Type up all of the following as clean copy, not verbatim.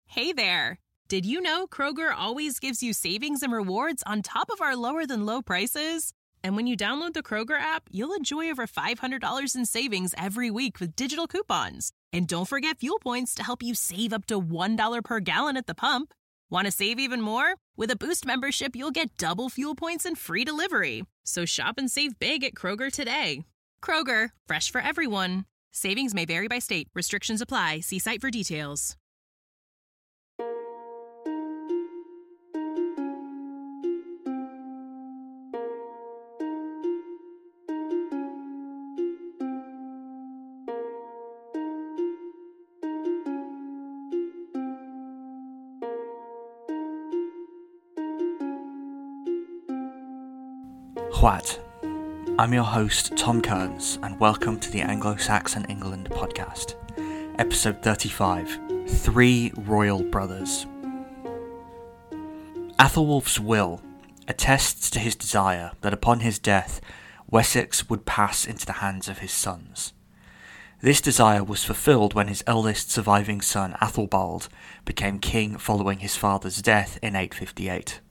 Hey there! Did you know Kroger always gives you savings and rewards on top of our lower-than-low prices? And when you download the Kroger app, you'll enjoy over $500 in savings every week with digital coupons. And don't forget fuel points to help you save up to $1 per gallon at the pump. Want to save even more? With a Boost membership, you'll get double fuel points and free delivery. So shop and save big at Kroger today. Kroger, fresh for everyone. Savings may vary by state. Restrictions apply. See site for details. What? I'm your host, Tom Kearns, and welcome to the Anglo-Saxon England podcast, episode 35, Three Royal Brothers. Athelwulf's will attests to his desire that upon his death, Wessex would pass into the hands of his sons. This desire was fulfilled when his eldest surviving son, Athelbald, became king following his father's death in 858.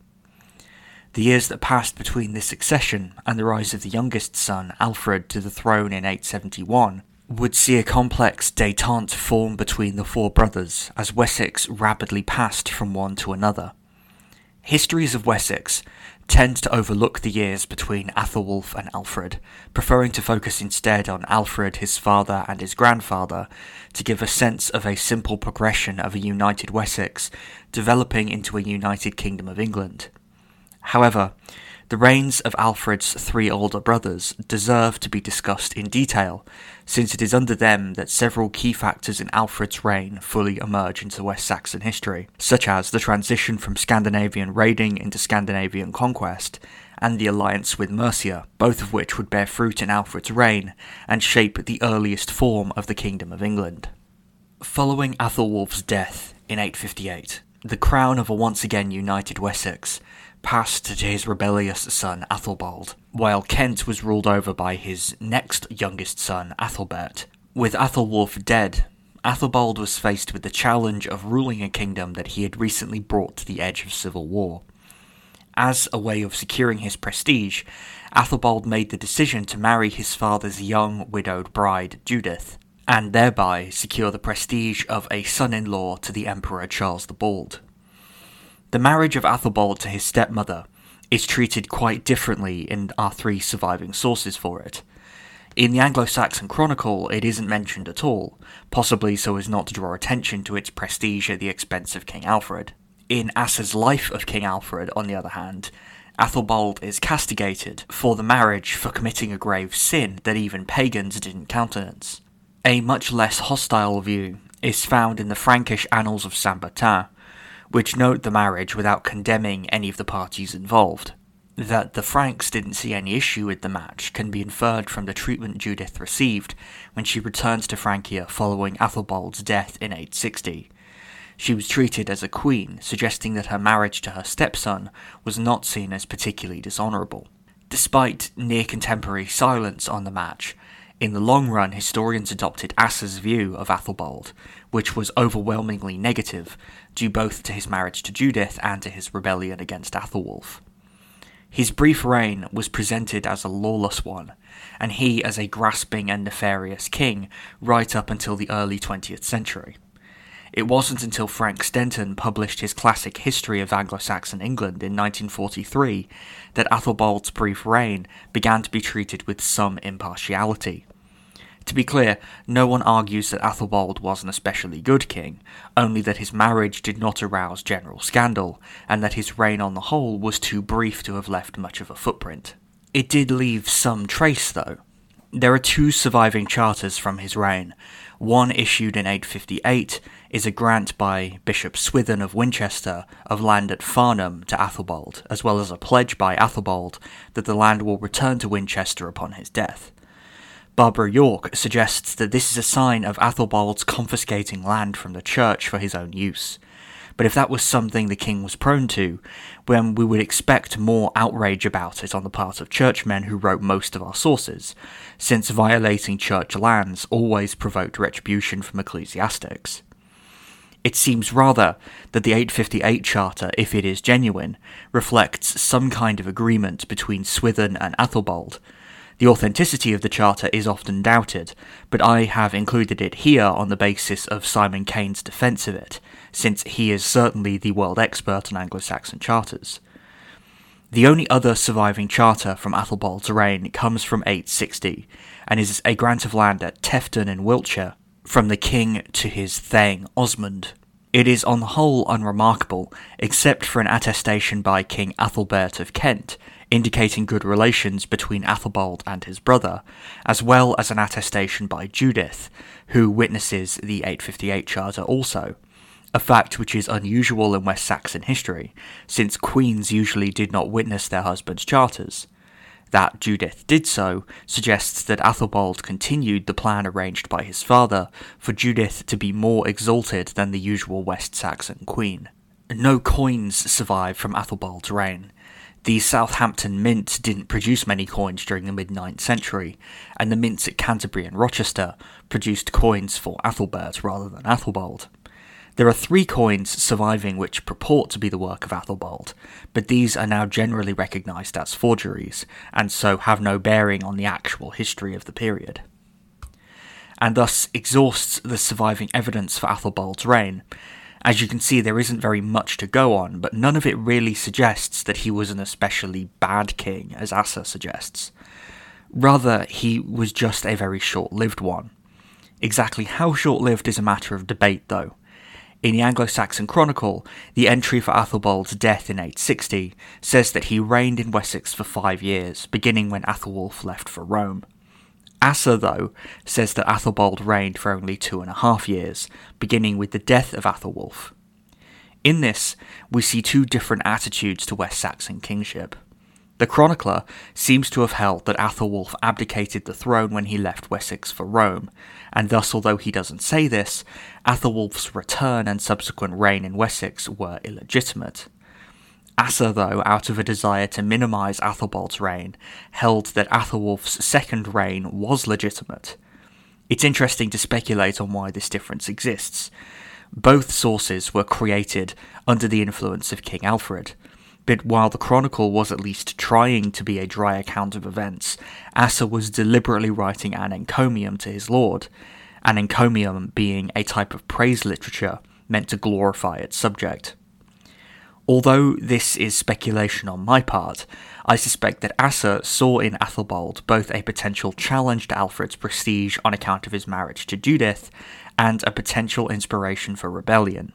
The years that passed between this succession and the rise of the youngest son, Alfred, to the throne in 871, would see a complex détente form between the four brothers as Wessex rapidly passed from one to another. Histories of Wessex tend to overlook the years between Athelwulf and Alfred, preferring to focus instead on Alfred, his father, and his grandfather, to give a sense of a simple progression of a united Wessex developing into a united Kingdom of England. However, the reigns of Alfred's three older brothers deserve to be discussed in detail, since it is under them that several key factors in Alfred's reign fully emerge into West Saxon history, such as the transition from Scandinavian raiding into Scandinavian conquest, and the alliance with Mercia, both of which would bear fruit in Alfred's reign and shape the earliest form of the Kingdom of England. Following Athelwulf's death in 858, the crown of a once again united Wessex passed to his rebellious son Athelbald, while Kent was ruled over by his next youngest son Athelbert. With Athelwulf dead, Athelbald was faced with the challenge of ruling a kingdom that he had recently brought to the edge of civil war. As a way of securing his prestige, Athelbald made the decision to marry his father's young widowed bride Judith, and thereby secure the prestige of a son-in-law to the Emperor Charles the Bald. The marriage of Athelbald to his stepmother is treated quite differently in our three surviving sources for it. In the Anglo-Saxon Chronicle, it isn't mentioned at all, possibly so as not to draw attention to its prestige at the expense of King Alfred. In Asser's Life of King Alfred, on the other hand, Athelbald is castigated for the marriage for committing a grave sin that even pagans didn't countenance. A much less hostile view is found in the Frankish Annals of Saint-Bertin, which note the marriage without condemning any of the parties involved. That the Franks didn't see any issue with the match can be inferred from the treatment Judith received when she returned to Francia following Athelbald's death in 860. She was treated as a queen, suggesting that her marriage to her stepson was not seen as particularly dishonourable. Despite near-contemporary silence on the match, in the long run, historians adopted Asser's view of Athelbald, which was overwhelmingly negative, due both to his marriage to Judith and to his rebellion against Athelwulf. His brief reign was presented as a lawless one, and he as a grasping and nefarious king right up until the early 20th century. It wasn't until Frank Stenton published his classic History of Anglo-Saxon England in 1943 that Athelbald's brief reign began to be treated with some impartiality. To be clear, no one argues that Athelbald was an especially good king, only that his marriage did not arouse general scandal, and that his reign on the whole was too brief to have left much of a footprint. It did leave some trace, though. There are two surviving charters from his reign. One, issued in 858, is a grant by Bishop Swithin of Winchester of land at Farnham to Athelbald, as well as a pledge by Athelbald that the land will return to Winchester upon his death. Barbara York suggests that this is a sign of Athelbald's confiscating land from the church for his own use. But if that was something the king was prone to, then we would expect more outrage about it on the part of churchmen who wrote most of our sources, since violating church lands always provoked retribution from ecclesiastics. It seems rather that the 858 Charter, if it is genuine, reflects some kind of agreement between Swithin and Athelbald. The authenticity of the charter is often doubted, but I have included it here on the basis of Simon Kane's defence of it, since he is certainly the world expert on Anglo-Saxon charters. The only other surviving charter from Athelbald's reign comes from 860, and is a grant of land at Tefton in Wiltshire, from the king to his thegn Osmond. It is on the whole unremarkable, except for an attestation by King Athelbert of Kent, indicating good relations between Athelbald and his brother, as well as an attestation by Judith, who witnesses the 858 charter also, a fact which is unusual in West Saxon history, since queens usually did not witness their husbands' charters. That Judith did so suggests that Athelbald continued the plan arranged by his father for Judith to be more exalted than the usual West Saxon queen. No coins survive from Athelbald's reign. The Southampton Mint didn't produce many coins during the mid-9th century, and the mints at Canterbury and Rochester produced coins for Athelbert rather than Athelbald. There are 3 coins surviving which purport to be the work of Athelbald, but these are now generally recognised as forgeries, and so have no bearing on the actual history of the period. And thus exhausts the surviving evidence for Athelbald's reign. As you can see, there isn't very much to go on, but none of it really suggests that he was an especially bad king, as Asa suggests. Rather, he was just a very short-lived one. Exactly how short-lived is a matter of debate, though. In the Anglo-Saxon Chronicle, the entry for Athelbald's death in 860 says that he reigned in Wessex for 5 years, beginning when Athelwulf left for Rome. Asa, though, says that Athelbald reigned for only 2.5 years, beginning with the death of Athelwulf. In this, we see 2 different attitudes to West Saxon kingship. The chronicler seems to have held that Athelwulf abdicated the throne when he left Wessex for Rome, and thus, although he doesn't say this, Athelwulf's return and subsequent reign in Wessex were illegitimate. Asa, though, out of a desire to minimise Athelbald's reign, held that Athelwulf's second reign was legitimate. It's interesting to speculate on why this difference exists. Both sources were created under the influence of King Alfred, but while the Chronicle was at least trying to be a dry account of events, Asa was deliberately writing an encomium to his lord, an encomium being a type of praise literature meant to glorify its subject. Although this is speculation on my part, I suspect that Asa saw in Athelbald both a potential challenge to Alfred's prestige on account of his marriage to Judith, and a potential inspiration for rebellion.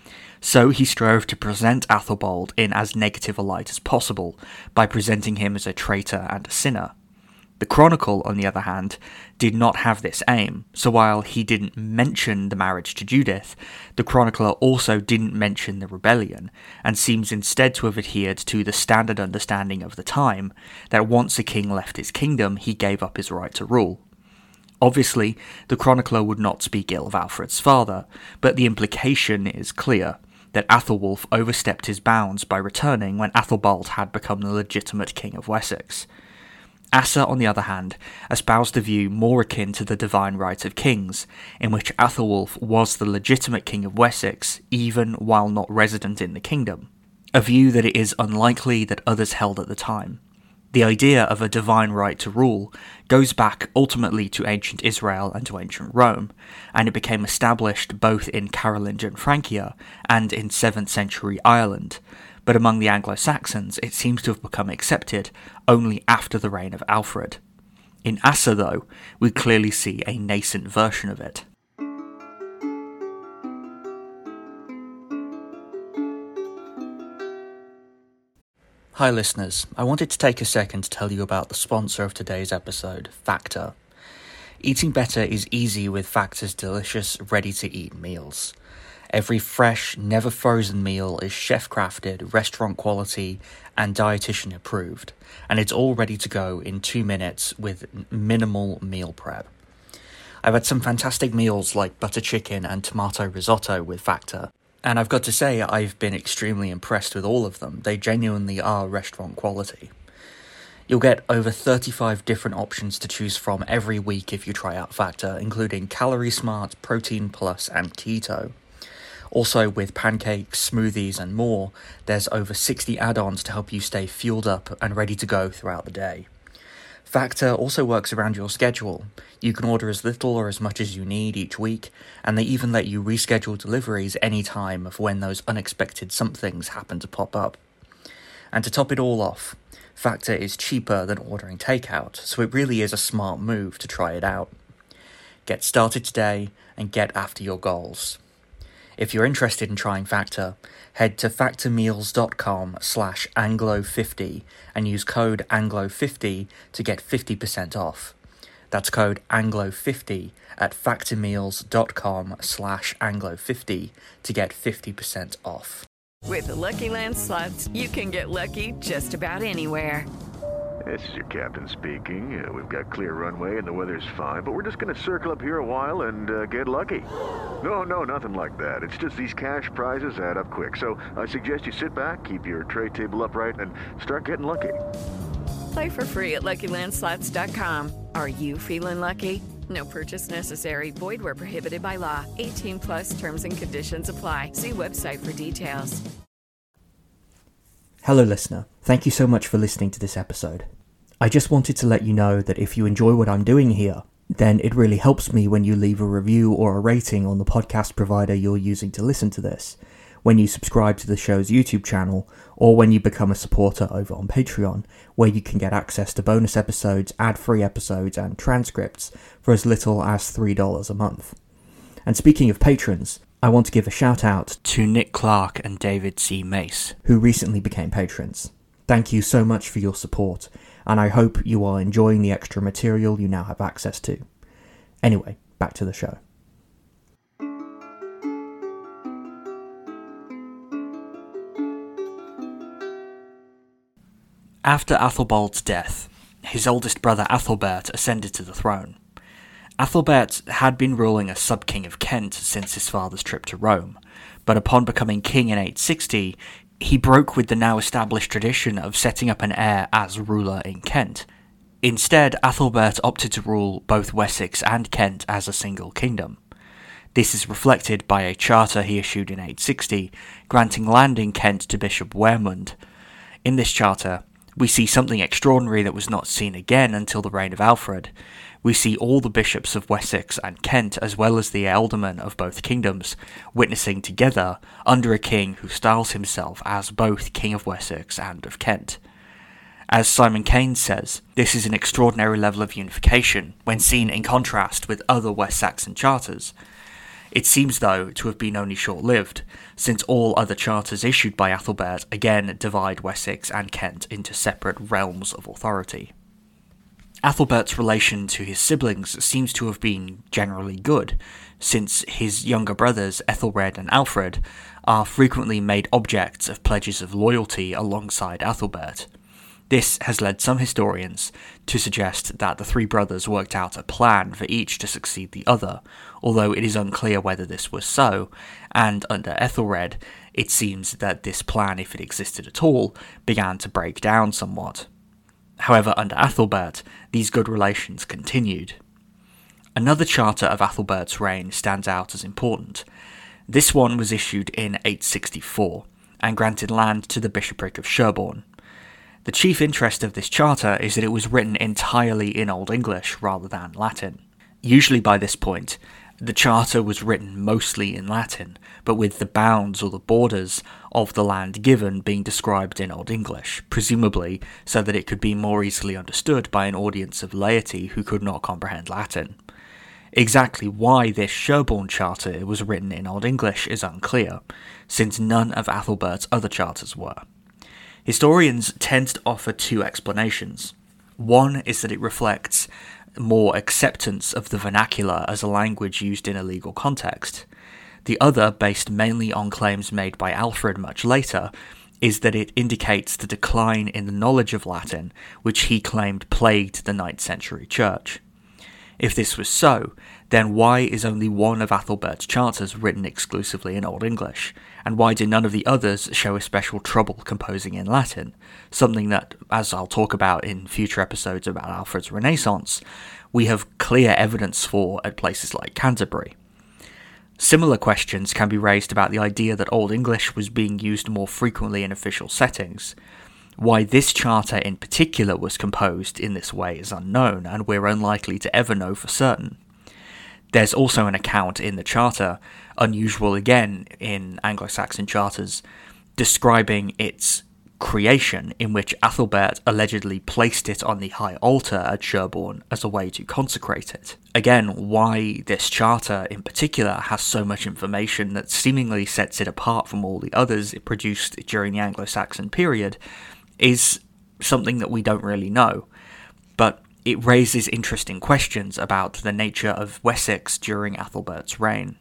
So he strove to present Athelbald in as negative a light as possible, by presenting him as a traitor and a sinner. The Chronicle, on the other hand, did not have this aim, so while he didn't mention the marriage to Judith, the chronicler also didn't mention the rebellion, and seems instead to have adhered to the standard understanding of the time, that once a king left his kingdom, he gave up his right to rule. Obviously, the chronicler would not speak ill of Alfred's father, but the implication is clear, that Athelwulf overstepped his bounds by returning when Athelbald had become the legitimate king of Wessex. Asa, on the other hand, espoused a view more akin to the divine right of kings, in which Athelwulf was the legitimate king of Wessex, even while not resident in the kingdom, a view that it is unlikely that others held at the time. The idea of a divine right to rule goes back ultimately to ancient Israel and to ancient Rome, and it became established both in Carolingian Francia and in 7th century Ireland, but among the Anglo-Saxons it seems to have become accepted only after the reign of Alfred. In Asa, though, we clearly see a nascent version of it. Hi listeners, I wanted to take a second to tell you about the sponsor of today's episode, Factor. Eating better is easy with Factor's delicious, ready-to-eat meals. Every fresh, never frozen meal is chef-crafted, restaurant quality, and dietitian approved, and it's all ready to go in 2 minutes with minimal meal prep. I've had some fantastic meals like butter chicken and tomato risotto with Factor, and I've got to say I've been extremely impressed with all of them. They genuinely are restaurant quality. You'll get over 35 different options to choose from every week if you try out Factor, including Calorie Smart, Protein Plus, and Keto. Also, with pancakes, smoothies, and more, there's over 60 add-ons to help you stay fueled up and ready to go throughout the day. Factor also works around your schedule. You can order as little or as much as you need each week, and they even let you reschedule deliveries any time of when those unexpected somethings happen to pop up. And to top it all off, Factor is cheaper than ordering takeout, so it really is a smart move to try it out. Get started today and get after your goals. If you're interested in trying Factor, head to factormeals.com/Anglo50 and use code Anglo50 to get 50% off. That's code Anglo50 at factormeals.com/Anglo50 to get 50% off. With the Lucky Land Slots, you can get lucky just about anywhere. This is your captain speaking. We've got clear runway and the weather's fine, but we're just going to circle up here a while and get lucky. No, nothing like that. It's just these cash prizes add up quick. So I suggest you sit back, keep your tray table upright, and start getting lucky. Play for free at LuckyLandSlots.com. Are you feeling lucky? No purchase necessary. Void where prohibited by law. 18+ terms and conditions apply. See website for details. Hello listener, thank you so much for listening to this episode. I just wanted to let you know that if you enjoy what I'm doing here, then it really helps me when you leave a review or a rating on the podcast provider you're using to listen to this, when you subscribe to the show's YouTube channel, or when you become a supporter over on Patreon, where you can get access to bonus episodes, ad-free episodes, and transcripts for as little as $3 a month. And speaking of patrons, I want to give a shout out to Nick Clark and David C. Mace, who recently became patrons. Thank you so much for your support, and I hope you are enjoying the extra material you now have access to. Anyway, back to the show. After Athelbald's death, his oldest brother Athelbert ascended to the throne. Athelbert had been ruling as sub-king of Kent since his father's trip to Rome, but upon becoming king in 860, he broke with the now established tradition of setting up an heir as ruler in Kent. Instead, Athelbert opted to rule both Wessex and Kent as a single kingdom. This is reflected by a charter he issued in 860, granting land in Kent to Bishop Wermund. In this charter, we see something extraordinary that was not seen again until the reign of Alfred. We see all the bishops of Wessex and Kent, as well as the ealdormen of both kingdoms, witnessing together under a king who styles himself as both King of Wessex and of Kent. As Simon Keynes says, this is an extraordinary level of unification when seen in contrast with other West Saxon charters. It seems, though, to have been only short-lived, since all other charters issued by Athelbert again divide Wessex and Kent into separate realms of authority. Athelbert's relation to his siblings seems to have been generally good, since his younger brothers Ethelred and Alfred are frequently made objects of pledges of loyalty alongside Athelbert. This has led some historians to suggest that the three brothers worked out a plan for each to succeed the other, although it is unclear whether this was so, and under Ethelred, it seems that this plan, if it existed at all, began to break down somewhat. However, under Athelbert, these good relations continued. Another charter of Athelbert's reign stands out as important. This one was issued in 864, and granted land to the bishopric of Sherborne. The chief interest of this charter is that it was written entirely in Old English rather than Latin. Usually by this point, the charter was written mostly in Latin, but with the bounds or the borders of the land given being described in Old English, presumably so that it could be more easily understood by an audience of laity who could not comprehend Latin. Exactly why this Sherborne charter was written in Old English is unclear, since none of Athelbert's other charters were. Historians tend to offer two explanations. One is that it reflects more acceptance of the vernacular as a language used in a legal context. The other, based mainly on claims made by Alfred much later, is that it indicates the decline in the knowledge of Latin, which he claimed plagued the 9th century church. If this was so, then why is only one of Athelbert's charters written exclusively in Old English, and why do none of the others show especial trouble composing in Latin, something that, as I'll talk about in future episodes about Alfred's Renaissance, we have clear evidence for at places like Canterbury? Similar questions can be raised about the idea that Old English was being used more frequently in official settings. Why this charter in particular was composed in this way is unknown, and we're unlikely to ever know for certain. There's also an account in the charter, unusual again in Anglo-Saxon charters, describing its creation, in which Athelbert allegedly placed it on the high altar at Sherborne as a way to consecrate it. Again, why this charter in particular has so much information that seemingly sets it apart from all the others it produced during the Anglo-Saxon period is something that we don't really know, but it raises interesting questions about the nature of Wessex during Athelbert's reign.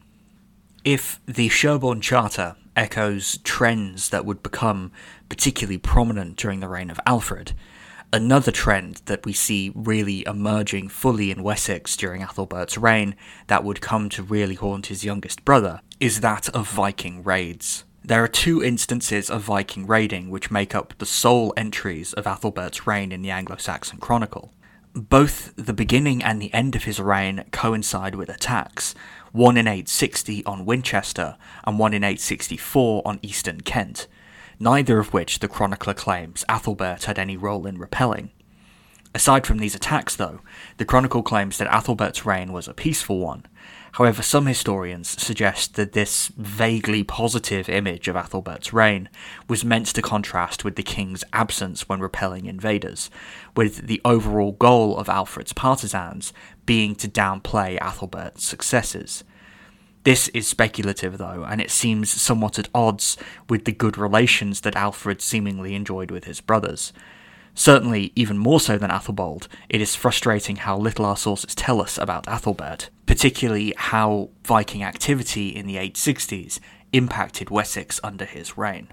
If the Sherborne Charter echoes trends that would become particularly prominent during the reign of Alfred, another trend that we see really emerging fully in Wessex during Athelbert's reign that would come to really haunt his youngest brother is that of Viking raids. There are two instances of Viking raiding which make up the sole entries of Athelbert's reign in the Anglo-Saxon Chronicle. Both the beginning and the end of his reign coincide with attacks, one in 860 on Winchester and one in 864 on eastern Kent, neither of which the chronicler claims Athelbert had any role in repelling. Aside from these attacks, though, the chronicle claims that Athelbert's reign was a peaceful one. However, some historians suggest that this vaguely positive image of Athelbert's reign was meant to contrast with the king's absence when repelling invaders, with the overall goal of Alfred's partisans being to downplay Athelbert's successes. This is speculative, though, and it seems somewhat at odds with the good relations that Alfred seemingly enjoyed with his brothers. Certainly, even more so than Athelbald, it is frustrating how little our sources tell us about Athelbert, particularly how Viking activity in the 860s impacted Wessex under his reign.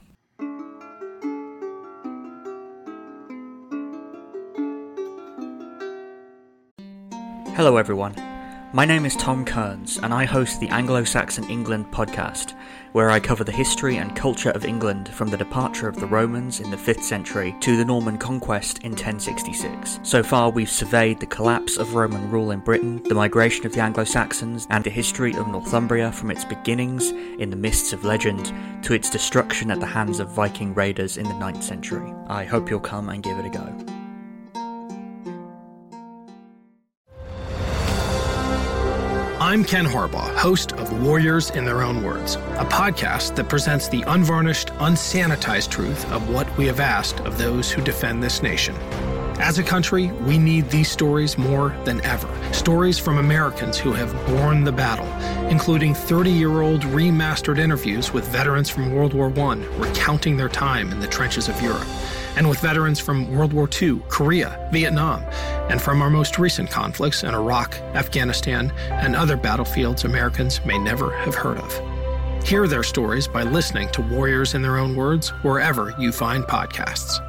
Hello everyone, my name is Tom Kearns and I host the Anglo-Saxon England podcast, where I cover the history and culture of England from the departure of the Romans in the 5th century to the Norman conquest in 1066. So far we've surveyed the collapse of Roman rule in Britain, the migration of the Anglo-Saxons, and the history of Northumbria from its beginnings in the mists of legend to its destruction at the hands of Viking raiders in the 9th century. I hope you'll come and give it a go. I'm Ken Harbaugh, host of Warriors in Their Own Words, a podcast that presents the unvarnished, unsanitized truth of what we have asked of those who defend this nation. As a country, we need these stories more than ever. Stories from Americans who have borne the battle, including 30-year-old remastered interviews with veterans from World War I recounting their time in the trenches of Europe, and with veterans from World War II, Korea, Vietnam, and from our most recent conflicts in Iraq, Afghanistan, and other battlefields Americans may never have heard of. Hear their stories by listening to Warriors in Their Own Words wherever you find podcasts.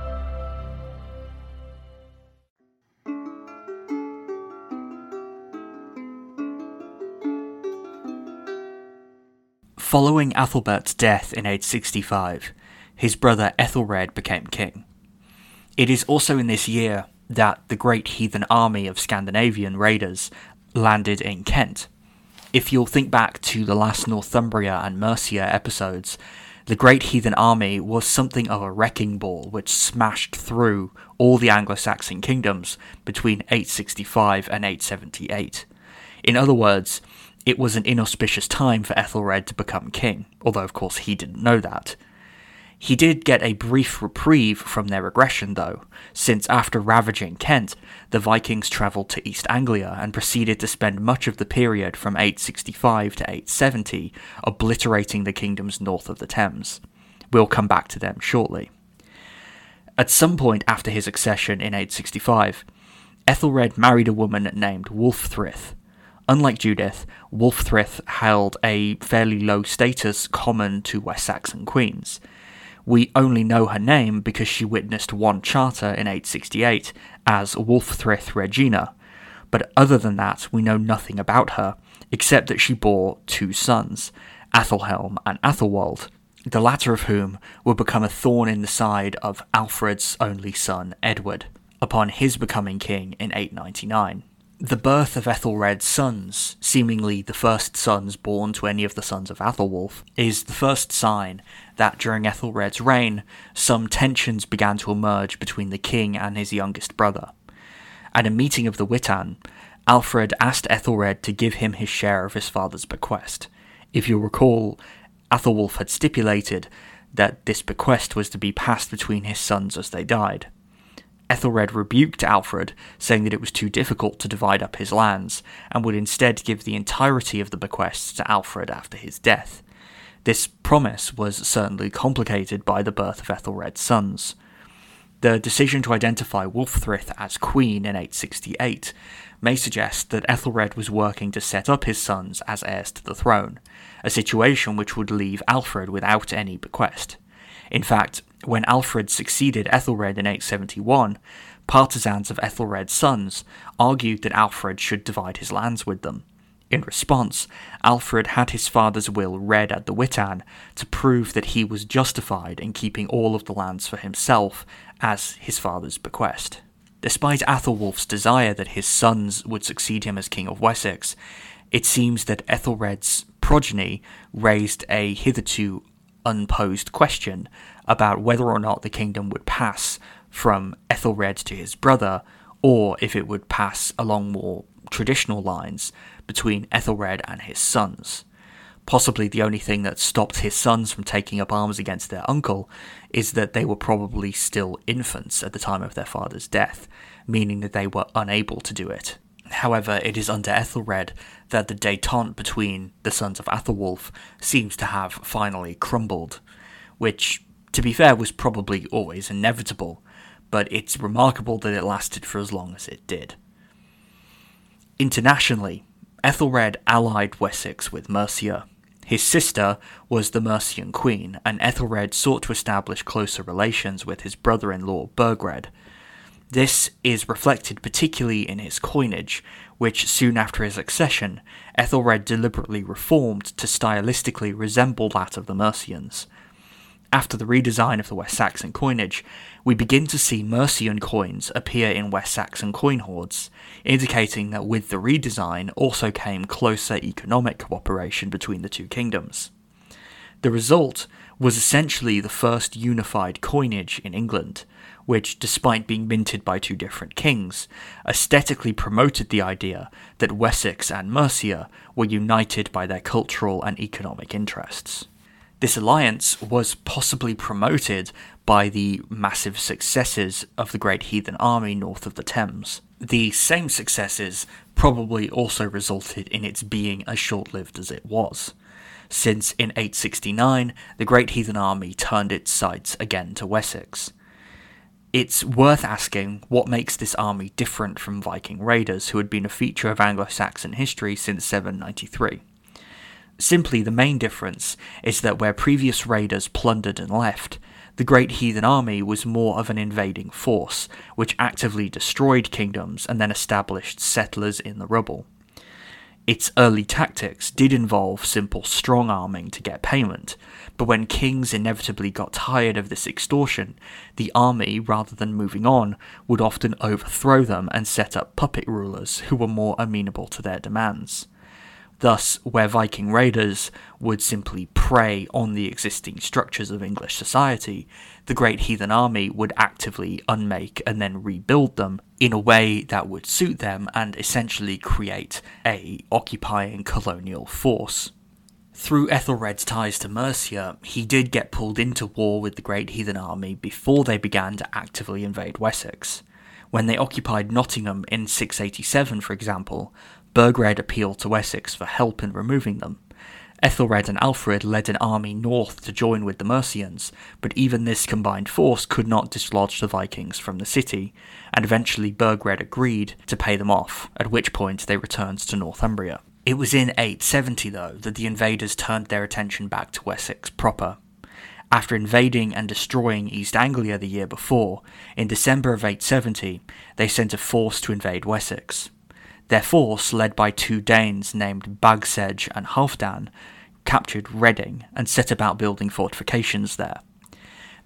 Following Athelbert's death in 865, his brother Ethelred became king. It is also in this year that the great heathen army of Scandinavian raiders landed in Kent. If you'll think back to the last Northumbria and Mercia episodes, the great heathen army was something of a wrecking ball which smashed through all the Anglo-Saxon kingdoms between 865 and 878. In other words, it was an inauspicious time for Ethelred to become king, although of course he didn't know that. He did get a brief reprieve from their aggression though, since after ravaging Kent, the Vikings travelled to East Anglia and proceeded to spend much of the period from 865 to 870 obliterating the kingdoms north of the Thames. We'll come back to them shortly. At some point after his accession in 865, Ethelred married a woman named Wulfthryth. Unlike Judith, Wulfthryth held a fairly low status common to West Saxon queens. We only know her name because she witnessed one charter in 868 as Wulfthryth Regina, but other than that we know nothing about her, except that she bore two sons, Athelhelm and Athelwald, the latter of whom would become a thorn in the side of Alfred's only son Edward, upon his becoming king in 899. The birth of Ethelred's sons, seemingly the first sons born to any of the sons of Athelwulf, is the first sign that during Ethelred's reign, some tensions began to emerge between the king and his youngest brother. At a meeting of the Witan, Alfred asked Ethelred to give him his share of his father's bequest. If you'll recall, Athelwulf had stipulated that this bequest was to be passed between his sons as they died. Ethelred rebuked Alfred, saying that it was too difficult to divide up his lands, and would instead give the entirety of the bequest to Alfred after his death. This promise was certainly complicated by the birth of Ethelred's sons. The decision to identify Wulfthryth as queen in 868 may suggest that Ethelred was working to set up his sons as heirs to the throne, a situation which would leave Alfred without any bequest. In fact, when Alfred succeeded Ethelred in 871, partisans of Ethelred's sons argued that Alfred should divide his lands with them. In response, Alfred had his father's will read at the Witan to prove that he was justified in keeping all of the lands for himself as his father's bequest. Despite Athelwulf's desire that his sons would succeed him as King of Wessex, it seems that Ethelred's progeny raised a hitherto unposed question about whether or not the kingdom would pass from Ethelred to his brother, or if it would pass along more traditional lines between Ethelred and his sons. Possibly the only thing that stopped his sons from taking up arms against their uncle is that they were probably still infants at the time of their father's death, meaning that they were unable to do it. However, it is under Ethelred that the détente between the sons of Athelwulf seems to have finally crumbled, which, to be fair, was probably always inevitable, but it's remarkable that it lasted for as long as it did. Internationally, Ethelred allied Wessex with Mercia. His sister was the Mercian queen, and Ethelred sought to establish closer relations with his brother-in-law Burgred. This is reflected particularly in his coinage, which soon after his accession, Ethelred deliberately reformed to stylistically resemble that of the Mercians. After the redesign of the West Saxon coinage, we begin to see Mercian coins appear in West Saxon coin hoards, indicating that with the redesign also came closer economic cooperation between the two kingdoms. The result was essentially the first unified coinage in England, which, despite being minted by two different kings, aesthetically promoted the idea that Wessex and Mercia were united by their cultural and economic interests. This alliance was possibly promoted by the massive successes of the Great Heathen Army north of the Thames. The same successes probably also resulted in its being as short-lived as it was, since in 869 the Great Heathen Army turned its sights again to Wessex. It's worth asking what makes this army different from Viking raiders who had been a feature of Anglo-Saxon history since 793. Simply, the main difference is that where previous raiders plundered and left, the Great Heathen Army was more of an invading force, which actively destroyed kingdoms and then established settlers in the rubble. Its early tactics did involve simple strong-arming to get payment, but when kings inevitably got tired of this extortion, the army, rather than moving on, would often overthrow them and set up puppet rulers who were more amenable to their demands. Thus, where Viking raiders would simply prey on the existing structures of English society, the Great Heathen Army would actively unmake and then rebuild them in a way that would suit them and essentially create a occupying colonial force. Through Ethelred's ties to Mercia, he did get pulled into war with the Great Heathen Army before they began to actively invade Wessex. When they occupied Nottingham in 687, for example, Burgred appealed to Wessex for help in removing them. Ethelred and Alfred led an army north to join with the Mercians, but even this combined force could not dislodge the Vikings from the city, and eventually Burgred agreed to pay them off, at which point they returned to Northumbria. It was in 870, though, that the invaders turned their attention back to Wessex proper. After invading and destroying East Anglia the year before, in December of 870, they sent a force to invade Wessex. Their force, led by two Danes named Bagsege and Halfdan, captured Reading and set about building fortifications there.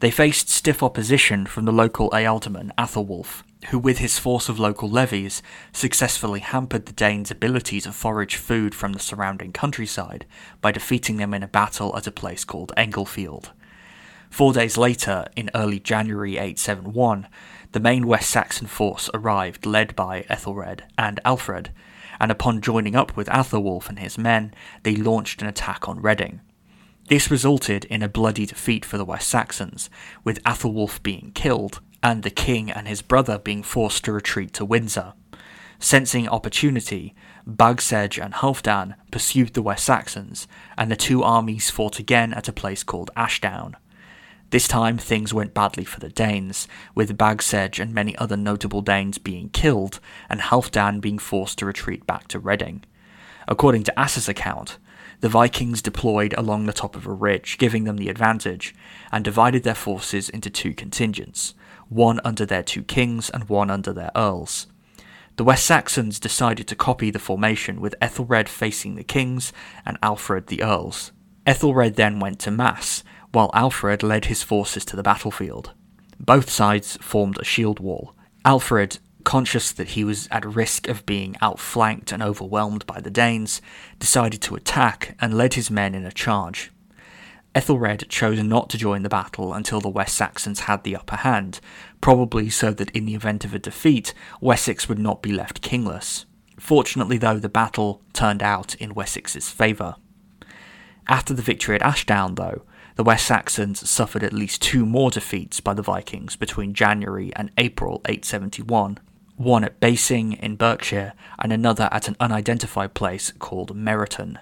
They faced stiff opposition from the local Ealdorman Athelwulf, who with his force of local levies successfully hampered the Danes' ability to forage food from the surrounding countryside by defeating them in a battle at a place called Englefield. 4 days later, in early January 871, the main West Saxon force arrived led by Ethelred and Alfred, and upon joining up with Athelwulf and his men, they launched an attack on Reading. This resulted in a bloody defeat for the West Saxons, with Athelwulf being killed, and the king and his brother being forced to retreat to Windsor. Sensing opportunity, Bagseg and Halfdan pursued the West Saxons, and the two armies fought again at a place called Ashdown. This time things went badly for the Danes, with Bagseg and many other notable Danes being killed, and Halfdan being forced to retreat back to Reading. According to Asser's account, the Vikings deployed along the top of a ridge, giving them the advantage, and divided their forces into two contingents, one under their two kings and one under their earls. The West Saxons decided to copy the formation, with Ethelred facing the kings and Alfred the earls. Ethelred then went to mass, while Alfred led his forces to the battlefield. Both sides formed a shield wall. Alfred, conscious that he was at risk of being outflanked and overwhelmed by the Danes, decided to attack and led his men in a charge. Ethelred chose not to join the battle until the West Saxons had the upper hand, probably so that in the event of a defeat, Wessex would not be left kingless. Fortunately though, the battle turned out in Wessex's favour. After the victory at Ashdown though, the West Saxons suffered at least 2 more defeats by the Vikings between January and April 871, one at Basing in Berkshire and another at an unidentified place called Meriton.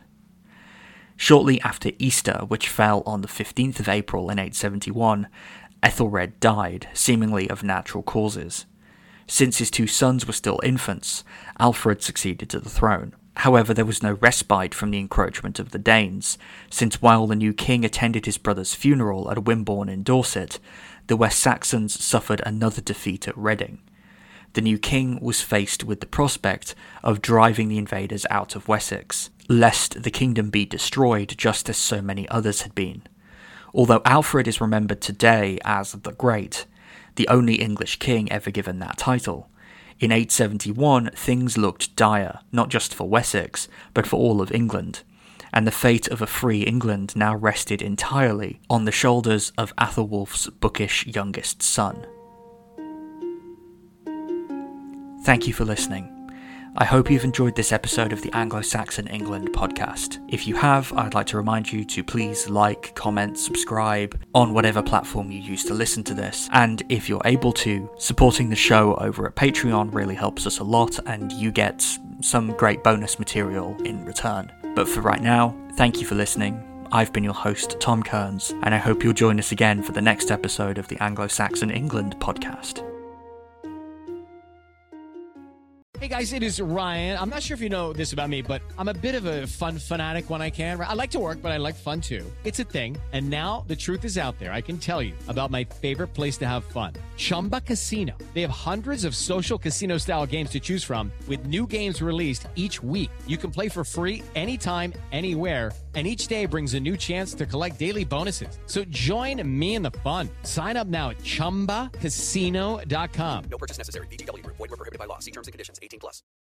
Shortly after Easter, which fell on the 15th of April in 871, Ethelred died, seemingly of natural causes. Since his 2 sons were still infants, Alfred succeeded to the throne. However, there was no respite from the encroachment of the Danes, since while the new king attended his brother's funeral at Wimborne in Dorset, the West Saxons suffered another defeat at Reading. The new king was faced with the prospect of driving the invaders out of Wessex, lest the kingdom be destroyed just as so many others had been. Although Alfred is remembered today as the Great, the only English king ever given that title, in 871 things looked dire, not just for Wessex, but for all of England, and the fate of a free England now rested entirely on the shoulders of Athelwulf's bookish youngest son. Thank you for listening. I hope you've enjoyed this episode of the Anglo-Saxon England podcast. If you have, I'd like to remind you to please like, comment, subscribe on whatever platform you use to listen to this. And if you're able to, supporting the show over at Patreon really helps us a lot, and you get some great bonus material in return. But for right now, thank you for listening. I've been your host, Tom Kearns, and I hope you'll join us again for the next episode of the Anglo-Saxon England podcast. Hey guys, it is Ryan. I'm not sure if you know this about me, but I'm a bit of a fun fanatic when I can. I like to work, but I like fun too. It's a thing. And now the truth is out there. I can tell you about my favorite place to have fun. Chumba Casino. They have hundreds of social casino style games to choose from with new games released each week. You can play for free anytime, anywhere. And each day brings a new chance to collect daily bonuses. So join me in the fun. Sign up now at ChumbaCasino.com. No purchase necessary. VGW Group. Void where prohibited by law. See terms and conditions. 18+.